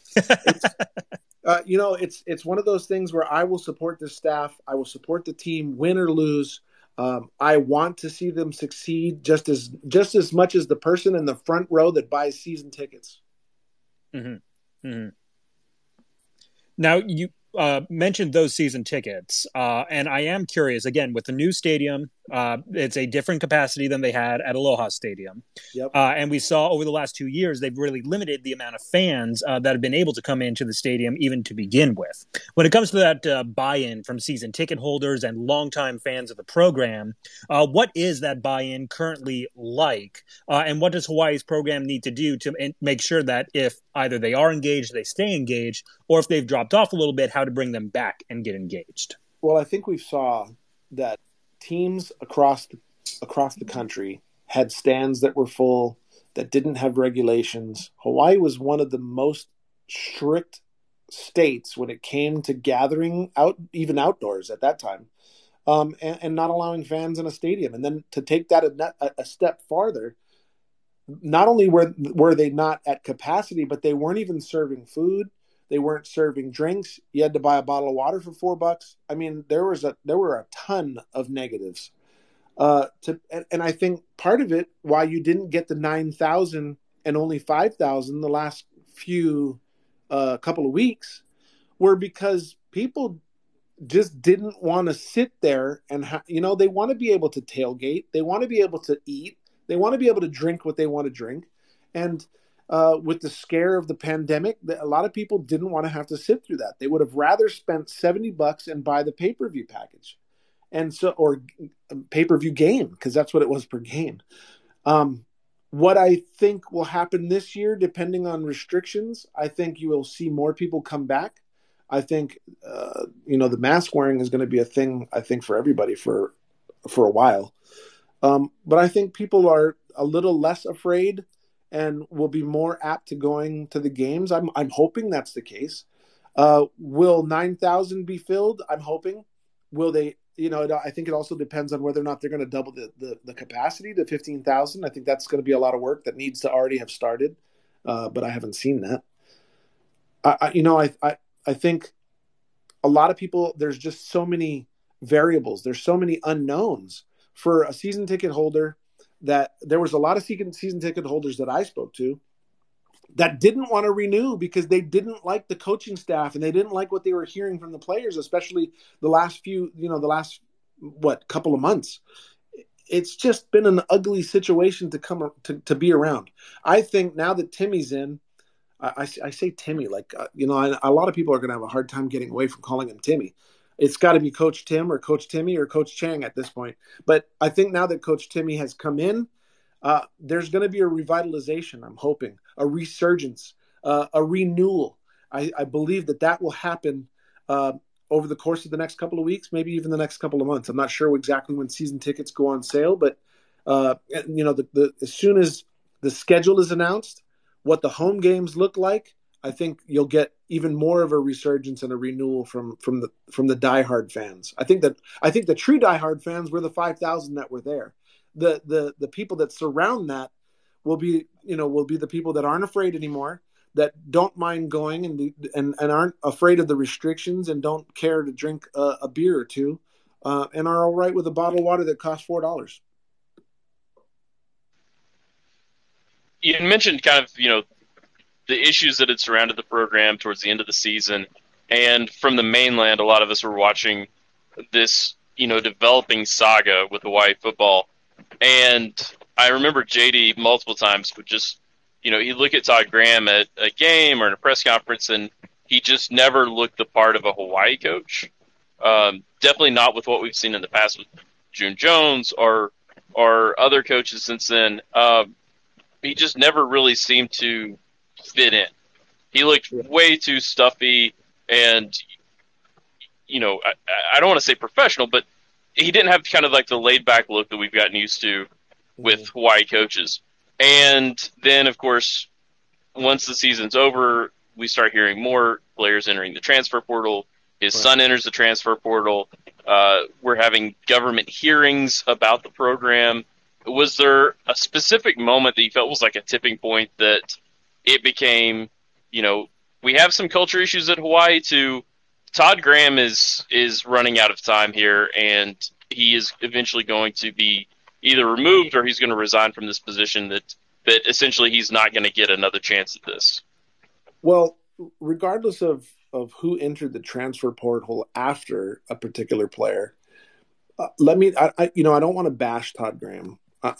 It's one of those things where I will support the staff. I will support the team, win or lose. I want to see them succeed just as much as the person in the front row that buys season tickets. Mm-hmm. Mm-hmm. Now, you mentioned those season tickets, and I am curious, again, with the new stadium, it's a different capacity than they had at Aloha Stadium. Yep. And we saw over the last 2 years, they've really limited the amount of fans that have been able to come into the stadium even to begin with. When it comes to that buy-in from season ticket holders and longtime fans of the program, what is that buy-in currently like? And what does Hawaii's program need to do to make sure that if either they are engaged, they stay engaged, or if they've dropped off a little bit, how to bring them back and get engaged? Well, I think we saw that teams across the country had stands that were full, that didn't have regulations. Hawaii was one of the most strict states when it came to gathering even outdoors at that time, and not allowing fans in a stadium. And then to take that a step farther, not only were they not at capacity, but they weren't even serving food. They weren't serving drinks. You had to buy a bottle of water for $4. I mean, there were a ton of negatives. And I think part of it, why you didn't get the 9,000 and only 5,000 the last few couple of weeks, were because people just didn't want to sit there and they want to be able to tailgate. They want to be able to eat. They want to be able to drink what they want to drink. And with the scare of the pandemic, a lot of people didn't want to have to sit through that. They would have rather spent $70 and buy the pay-per-view package, or pay-per-view game, because that's what it was per game. What I think will happen this year, depending on restrictions, I think you will see more people come back. I think the mask wearing is going to be a thing, I think, for everybody for a while. But I think people are a little less afraid and will be more apt to going to the games. I'm hoping that's the case. Will 9,000 be filled? I'm hoping. Will they? I think it also depends on whether or not they're going to double the capacity to 15,000. I think that's going to be a lot of work that needs to already have started, but I haven't seen that. I think a lot of people, there's just so many variables. There's so many unknowns for a season ticket holder, that there was a lot of season ticket holders that I spoke to that didn't want to renew because they didn't like the coaching staff and they didn't like what they were hearing from the players, especially the last couple of months. It's just been an ugly situation to be around. I think now that Timmy's in, I say Timmy, a lot of people are going to have a hard time getting away from calling him Timmy. It's got to be Coach Tim or Coach Timmy or Coach Chang at this point. But I think now that Coach Timmy has come in, there's going to be a revitalization, I'm hoping, a resurgence, a renewal. I believe that will happen over the course of the next couple of weeks, maybe even the next couple of months. I'm not sure exactly when season tickets go on sale, but as soon as the schedule is announced, what the home games look like, I think you'll get even more of a resurgence and a renewal from the diehard fans. I think the true diehard fans were the 5,000 that were there. The people that surround that will be the people that aren't afraid anymore, that don't mind going and aren't afraid of the restrictions and don't care to drink a beer or two, and are all right with a bottle of water that costs $4. You mentioned kind of the issues that had surrounded the program towards the end of the season. And from the mainland, a lot of us were watching this, developing saga with Hawaii football. And I remember JD multiple times would just, he'd look at Todd Graham at a game or in a press conference, and he just never looked the part of a Hawaii coach. Definitely not with what we've seen in the past with June Jones or other coaches since then. He just never really seemed to fit in. He looked way too stuffy and, I don't want to say professional, but he didn't have kind of like the laid back look that we've gotten used to with Hawaii coaches. And then, of course, once the season's over, we start hearing more players entering the transfer portal. His son enters the transfer portal. We're having government hearings about the program. Was there a specific moment that you felt was like a tipping point that it became, we have some culture issues at Hawaii to Todd Graham is running out of time here, and he is eventually going to be either removed or he's going to resign from this position that essentially he's not going to get another chance at this? Well, regardless of who entered the transfer portal after a particular player, I don't want to bash Todd Graham.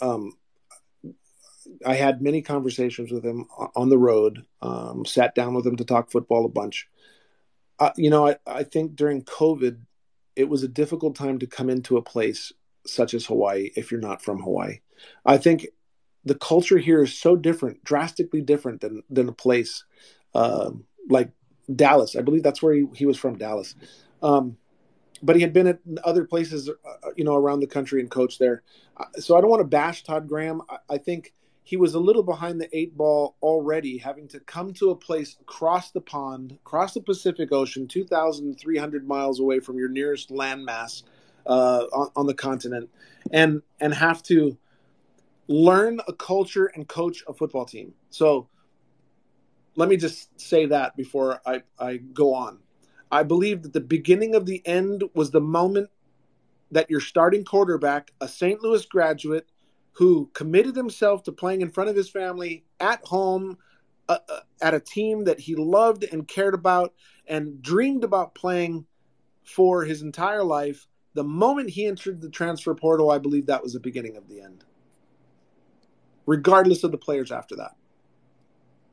I had many conversations with him on the road, sat down with him to talk football a bunch. I think during COVID, it was a difficult time to come into a place such as Hawaii if you're not from Hawaii. I think the culture here is so different, drastically different than a place like Dallas. I believe that's where he was from, Dallas. But he had been at other places, around the country and coached there. So I don't want to bash Todd Graham. I think he was a little behind the eight ball already, having to come to a place across the pond, across the Pacific Ocean, 2,300 miles away from your nearest landmass on the continent, and have to learn a culture and coach a football team. So let me just say that before I go on. I believe that the beginning of the end was the moment that your starting quarterback, a St. Louis graduate who committed himself to playing in front of his family at home at a team that he loved and cared about and dreamed about playing for his entire life, the moment he entered the transfer portal, I believe that was the beginning of the end, regardless of the players after that.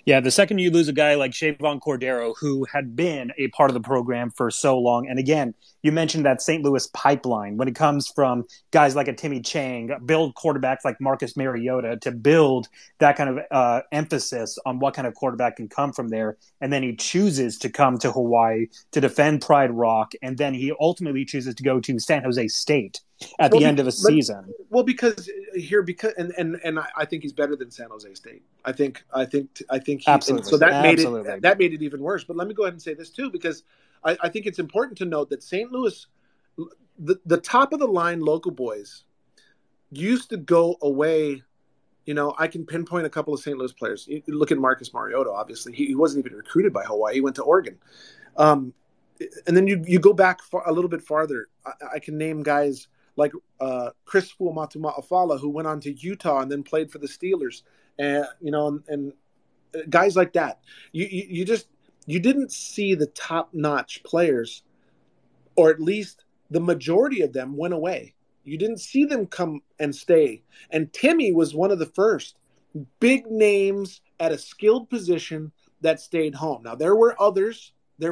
Yeah, the second you lose a guy like Shavon Cordero, who had been a part of the program for so long, and again, you mentioned that St. Louis pipeline when it comes from guys like a Timmy Chang, build quarterbacks like Marcus Mariota to build that kind of emphasis on what kind of quarterback can come from there. And then he chooses to come to Hawaii to defend Pride Rock, and then he ultimately chooses to go to San Jose State at the end of a season. Because I think he's better than San Jose State. I think Absolutely. So that Absolutely. made it even worse. But let me go ahead and say this too, because I think it's important to note that St. Louis, the top of the line local boys, used to go away. You know, I can pinpoint a couple of St. Louis players. You look at Marcus Mariota. Obviously, he wasn't even recruited by Hawaii. He went to Oregon. And then you go back a little bit farther. I can name guys like Chris Fuamatu-Ma'afala, who went on to Utah and then played for the Steelers, and guys like that. You didn't see the top-notch players, or at least the majority of them went away. You didn't see them come and stay. And Timmy was one of the first big names at a skilled position that stayed home. Now there were others,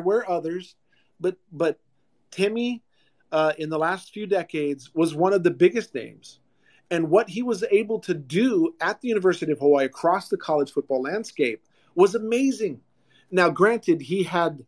but Timmy, in the last few decades, was one of the biggest names. And what he was able to do at the University of Hawaii across the college football landscape was amazing. Now, granted, he had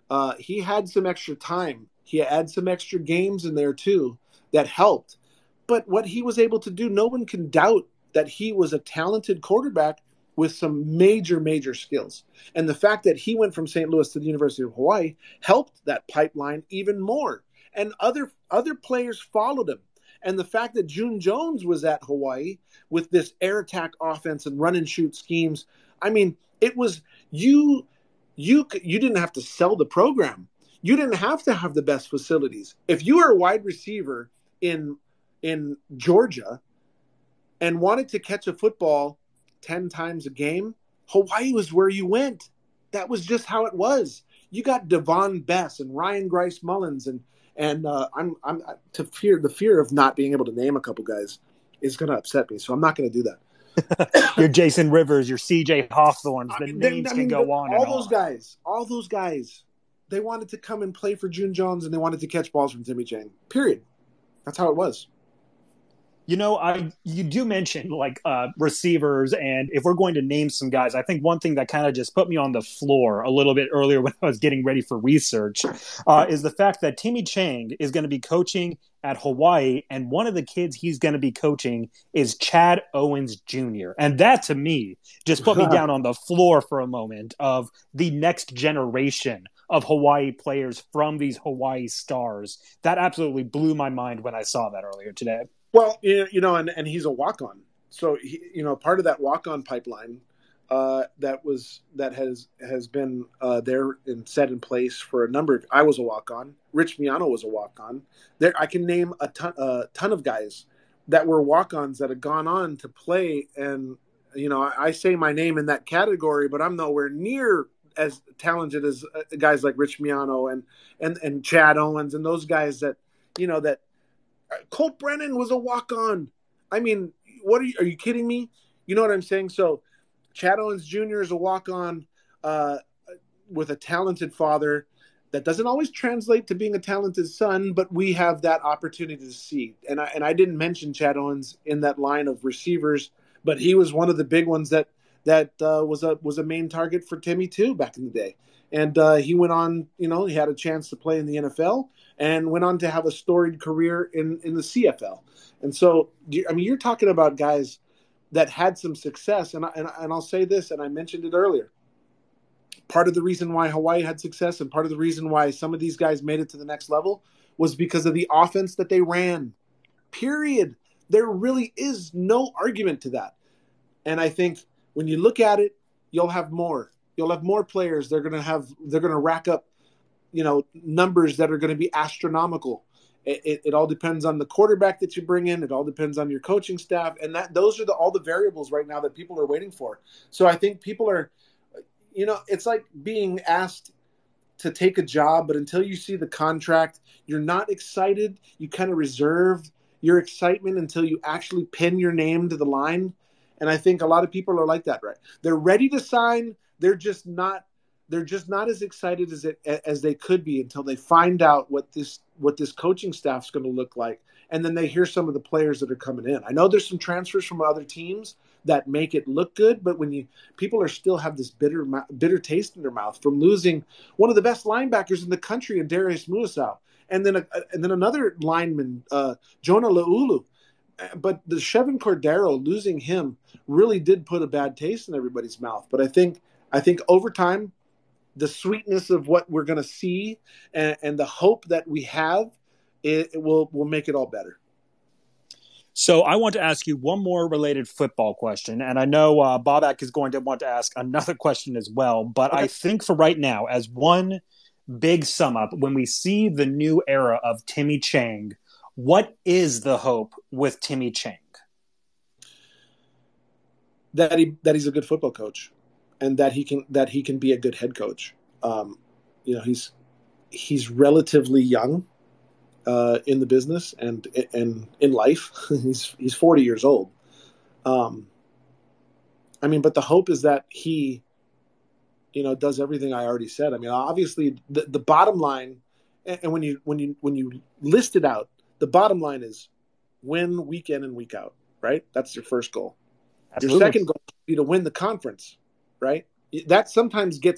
some extra time. He had some extra games in there too that helped. But what he was able to do, no one can doubt that he was a talented quarterback with some major, major skills. And the fact that he went from St. Louis to the University of Hawaii helped that pipeline even more. And other players followed him. And the fact that June Jones was at Hawaii with this air attack offense and run and shoot schemes, I mean, it was you didn't have to sell the program. You didn't have to have the best facilities. If you were a wide receiver in Georgia and wanted to catch a football 10 times a game, Hawaii was where you went. That was just how it was. You got Devon Bess and Ryan Grice Mullins and I'm the fear of not being able to name a couple guys is going to upset me. So I'm not going to do that. Your Jason Rivers, your CJ Hawthorns, names can go on. All those guys, they wanted to come and play for June Jones and they wanted to catch balls from Timmy Chang. Period. That's how it was. You know, you do mention like receivers, and if we're going to name some guys, I think one thing that kind of just put me on the floor a little bit earlier when I was getting ready for research is the fact that Timmy Chang is going to be coaching at Hawaii, and one of the kids he's going to be coaching is Chad Owens Jr. And that, to me, just put me down on the floor for a moment of the next generation of Hawaii players from these Hawaii stars. That absolutely blew my mind when I saw that earlier today. Well, you know, and he's a walk-on. So, part of that walk-on pipeline that has been there and set in place for a number of. I was a walk-on. Rich Miano was a walk-on. There, I can name a ton of guys that were walk-ons that had gone on to play. And I say my name in that category, but I'm nowhere near as talented as guys like Rich Miano and Chad Owens and those guys that that. Colt Brennan was a walk-on. I mean, are you kidding me? You know what I'm saying? So Chad Owens Jr. is a walk-on with a talented father. That doesn't always translate to being a talented son, but we have that opportunity to see. And I didn't mention Chad Owens in that line of receivers, but he was one of the big ones that was a main target for Timmy too back in the day. And he went on, he had a chance to play in the NFL and went on to have a storied career in the CFL. And so, you're talking about guys that had some success. And I'll say this, and I mentioned it earlier. Part of the reason why Hawaii had success and part of the reason why some of these guys made it to the next level was because of the offense that they ran. Period. There really is no argument to that. And I think when you look at it, you'll have more. You'll have more players. They're going to rack up, numbers that are going to be astronomical. It all depends on the quarterback that you bring in. It all depends on your coaching staff. And those are all the variables right now that people are waiting for. So I think people are, it's like being asked to take a job, but until you see the contract, you're not excited. You kind of reserve your excitement until you actually pin your name to the line. And I think a lot of people are like that, right? They're ready to sign, they're just not as excited as they could be until they find out what this coaching staff's going to look like, and then they hear some of the players that are coming in. I know there's some transfers from other teams that make it look good, but when people are still have this bitter taste in their mouth from losing one of the best linebackers in the country in Darius Muasau, and then another lineman, Jonah Laulu. But the Chevin Cordero, losing him really did put a bad taste in everybody's mouth. But I think over time, the sweetness of what we're going to see and the hope that we have, it will make it all better. So I want to ask you one more related football question, and I know Bobak is going to want to ask another question as well, but okay. I think for right now, as one big sum up, when we see the new era of Timmy Chang, what is the hope with Timmy Chang? That he's a good football coach, and that he can be a good head coach. He's relatively young in the business and in life. he's 40 years old. But the hope is that he, does everything I already said. I mean, obviously the bottom line, and when you list it out, the bottom line is win week in and week out, right? That's your first goal. Absolutely. Your second goal would be to win the conference, right? That sometimes gets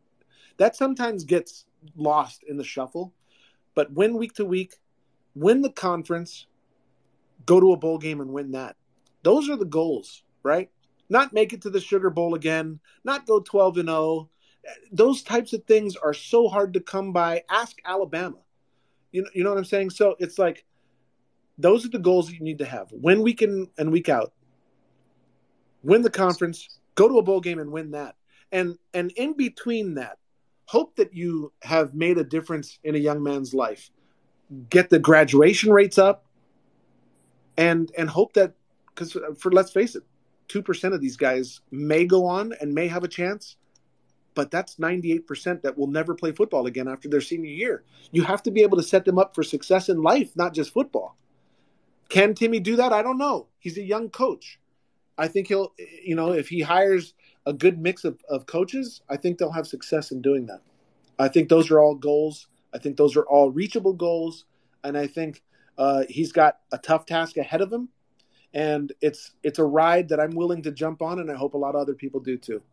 lost in the shuffle. But win week to week, win the conference, go to a bowl game and win that. Those are the goals, right? Not make it to the Sugar Bowl again, not go 12-0. Those types of things are so hard to come by. Ask Alabama. You know what I'm saying? So it's like those are the goals that you need to have. Win week in and week out. Win the conference, go to a bowl game and win that. And in between that, hope that you have made a difference in a young man's life. Get the graduation rates up and hope that, because let's face it, 2% of these guys may go on and may have a chance, but that's 98% that will never play football again after their senior year. You have to be able to set them up for success in life, not just football. Can Timmy do that? I don't know. He's a young coach. I think he'll, if he hires a good mix of coaches, I think they'll have success in doing that. I think those are all goals. I think those are all reachable goals. And I think he's got a tough task ahead of him. And it's a ride that I'm willing to jump on, and I hope a lot of other people do too.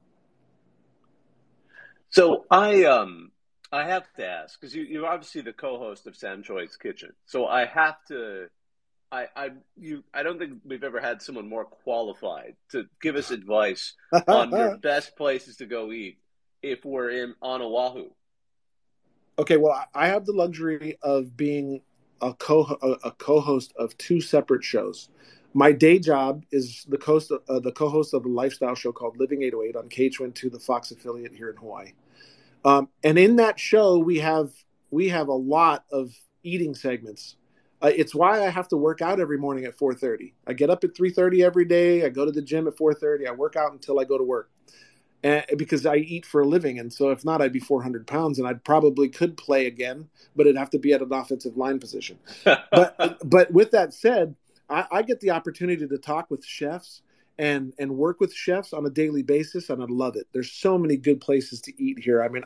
So I have to ask, because you're obviously the co-host of Sam Choi's Kitchen. So I have to. I don't think we've ever had someone more qualified to give us advice on your best places to go eat if we're on Oahu. Okay, well, I have the luxury of being a co-host of two separate shows. My day job is the co-host of a lifestyle show called Living 808 on KHON2, the Fox affiliate here in Hawaii. And in that show, we have a lot of eating segments. It's why I have to work out every morning at 4:30. I get up at 3:30 every day. I go to the gym at 4:30. I work out until I go to work, because I eat for a living. And so if not, I'd be 400 pounds, and I probably could play again, but it'd have to be at an offensive line position. But with that said, I get the opportunity to talk with chefs and work with chefs on a daily basis, and I love it. There's so many good places to eat here. I mean,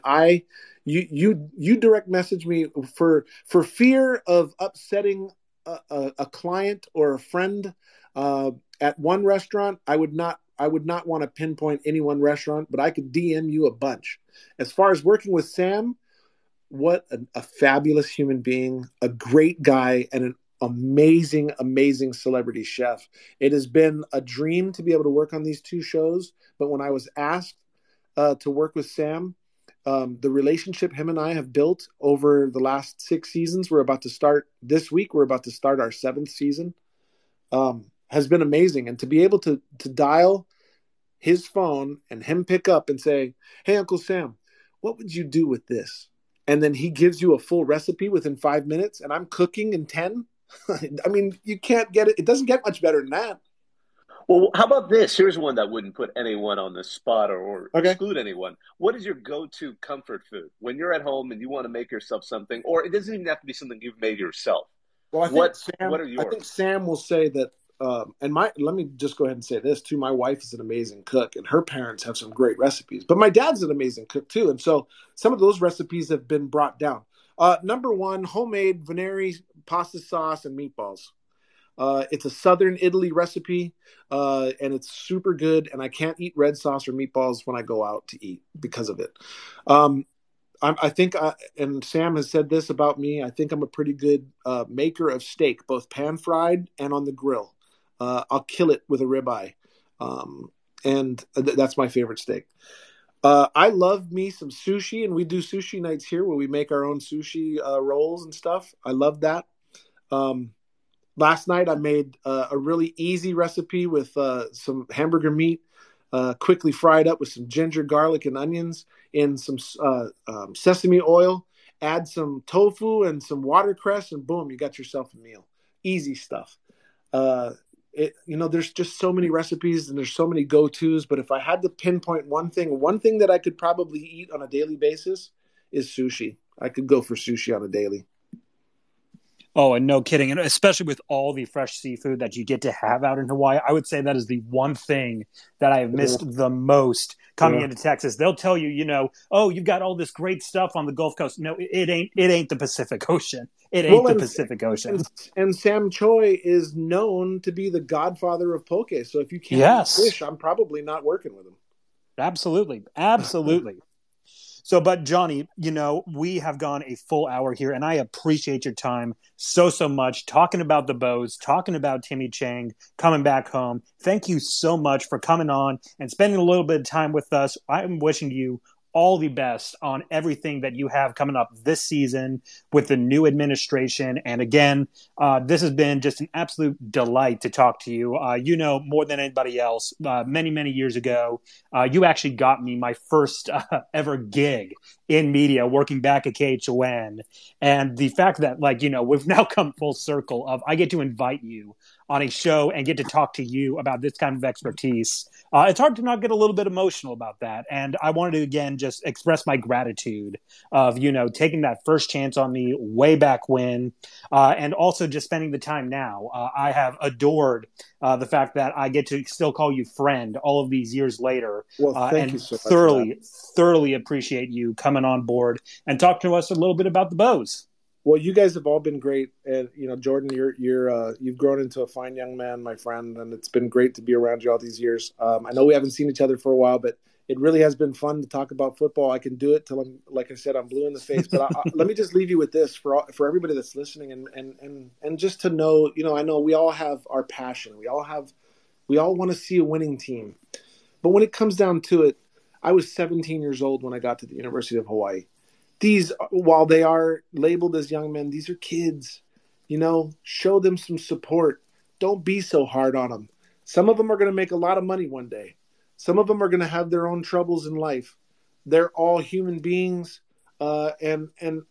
you direct message me for fear of upsetting a client or a friend at one restaurant. I would not want to pinpoint any one restaurant, but I could DM you a bunch. As far as working with Sam, what a fabulous human being, a great guy, and an amazing celebrity chef. It has been a dream to be able to work on these two shows, but when I was asked to work with Sam, the relationship him and I have built over the last 6 seasons, we're about to start this week, we're about to start our 7th season, has been amazing. And to be able to dial his phone and him pick up and say, "Hey, Uncle Sam, what would you do with this?" And then he gives you a full recipe within 5 minutes, and I'm cooking in 10. I mean, you can't get it. It doesn't get much better than that. Well, how about this? Here's one that wouldn't put anyone on the spot or exclude anyone. What is your go-to comfort food when you're at home and you want to make yourself something, or it doesn't even have to be something you've made yourself? Well, what are yours? I think Sam will say that let me just go ahead and say this too. My wife is an amazing cook, and her parents have some great recipes. But my dad's an amazing cook too, and so some of those recipes have been brought down. Number one, homemade Veneri pasta sauce and meatballs. It's a Southern Italy recipe, and it's super good. And I can't eat red sauce or meatballs when I go out to eat because of it. I think, and Sam has said this about me, I think I'm a pretty good maker of steak, both pan-fried and on the grill. I'll kill it with a ribeye, and that's my favorite steak. I love me some sushi, and we do sushi nights here where we make our own sushi rolls and stuff. I love that. Last night I made a really easy recipe with some hamburger meat, quickly fried up with some ginger, garlic, and onions in some sesame oil. Add some tofu and some watercress, and boom, you got yourself a meal. Easy stuff. There's just so many recipes and there's so many go-tos. But if I had to pinpoint one thing that I could probably eat on a daily basis is sushi. I could go for sushi on a daily. Oh, and no kidding. And especially with all the fresh seafood that you get to have out in Hawaii, I would say that is the one thing that I have missed the most coming into Texas. They'll tell you, oh, you've got all this great stuff on the Gulf Coast. No, it ain't the Pacific Ocean. It ain't the Pacific Ocean. And Sam Choi is known to be the godfather of poke. So if you can't eat fish, I'm probably not working with him. Absolutely. Absolutely. So, but Johnny, we have gone a full hour here, and I appreciate your time so much talking about the Bows, talking about Timmy Chang, coming back home. Thank you so much for coming on and spending a little bit of time with us. I'm wishing you all the best on everything that you have coming up this season with the new administration. And again, this has been just an absolute delight to talk to you. More than anybody else, many, many years ago, you actually got me my first ever gig in media working back at KHON. And the fact that, we've now come full circle of I get to invite you on a show and get to talk to you about this kind of expertise. It's hard to not get a little bit emotional about that. And I wanted to, again, just express my gratitude of, taking that first chance on me way back when, and also just spending the time now. I have adored the fact that I get to still call you friend all of these years later. Well, thank you so much. Thoroughly appreciate you coming on board and talk to us a little bit about the Bows. Well, you guys have all been great, and Jordan, you've grown into a fine young man, my friend, and it's been great to be around you all these years. I know we haven't seen each other for a while, but it really has been fun to talk about football. I can do it till like I said, I'm blue in the face. But let me just leave you with this for everybody that's listening, and just to know, I know we all have our passion. We all want to see a winning team, but when it comes down to it, I was 17 years old when I got to the University of Hawaii. These, while they are labeled as young men, these are kids. Show them some support. Don't be so hard on them. Some of them are going to make a lot of money one day. Some of them are going to have their own troubles in life. They're all human beings, and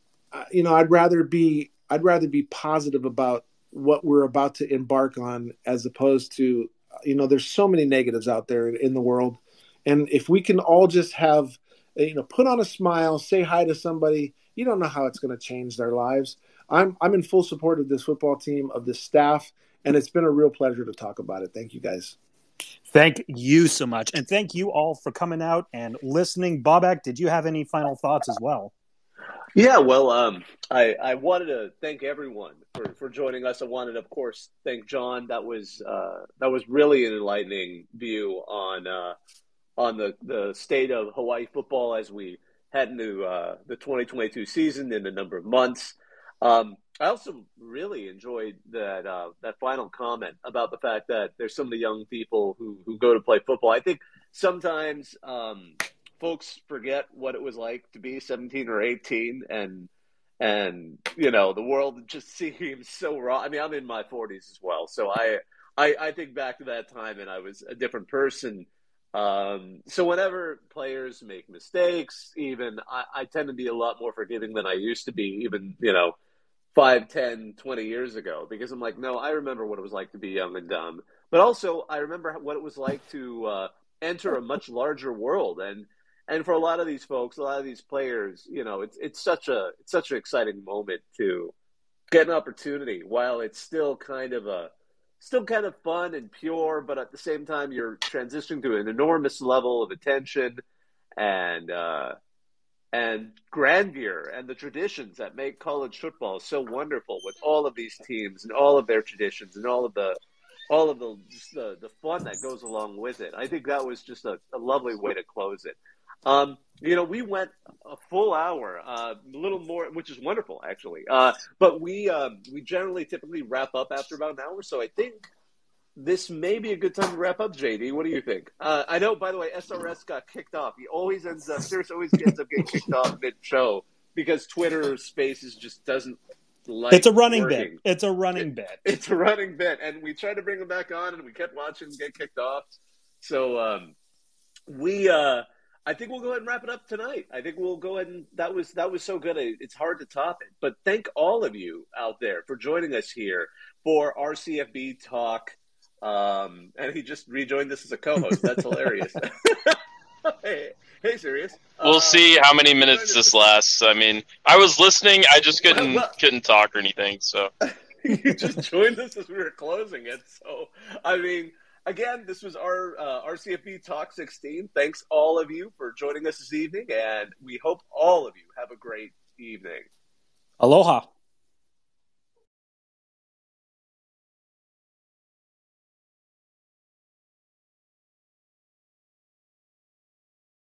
I'd rather be positive about what we're about to embark on, as opposed to there's so many negatives out there in the world, and if we can all just have put on a smile, say hi to somebody. You don't know how it's going to change their lives. I'm in full support of this football team, of this staff, and it's been a real pleasure to talk about it. Thank you, guys. Thank you so much. And thank you all for coming out and listening. Bobak, did you have any final thoughts as well? Yeah, well, I wanted to thank everyone for joining us. I wanted to, of course, thank John. That was really an enlightening view on the state of Hawaii football as we head into the 2022 season in a number of months. I also really enjoyed that final comment about the fact that there's some of the young people who go to play football. I think sometimes folks forget what it was like to be 17 or 18, and the world just seems so raw. I mean, I'm in my 40s as well, so I think back to that time, and I was a different person. So whenever players make mistakes, even I tend to be a lot more forgiving than I used to be, even 5, 10, 20 years ago, because I'm like, no, I remember what it was like to be young and dumb, but also I remember what it was like to enter a much larger world, and for a lot of these folks, a lot of these players, it's such an exciting moment to get an opportunity while it's still kind of a still kind of fun and pure, but at the same time, you're transitioning to an enormous level of attention and grandeur and the traditions that make college football so wonderful, with all of these teams and all of their traditions and all of the just the fun that goes along with it. I think that was just a lovely way to close it. We went a full hour, a little more, which is wonderful, actually. But we generally typically wrap up after about an hour, so I think this may be a good time to wrap up. JD, what do you think? I know, by the way, SRS got kicked off. Sirius always ends up getting kicked off mid-show because Twitter Spaces just doesn't like it's a running working. bit. It's a running bit. It's a running bit, and we tried to bring him back on, and we kept watching him get kicked off. So I think we'll go ahead and wrap it up tonight. I think we'll go ahead and that was so good. It's hard to top it. But thank all of you out there for joining us here for RCFB Talk. And he just rejoined us as a co-host. That's hilarious. Hey, Sirius. We'll see how many minutes this lasts. I mean, I was listening. I just couldn't talk or anything. So you just joined us as we were closing it. So, I mean, again, this was our RCFB Talk 16. Thanks all of you for joining us this evening, and we hope all of you have a great evening. Aloha.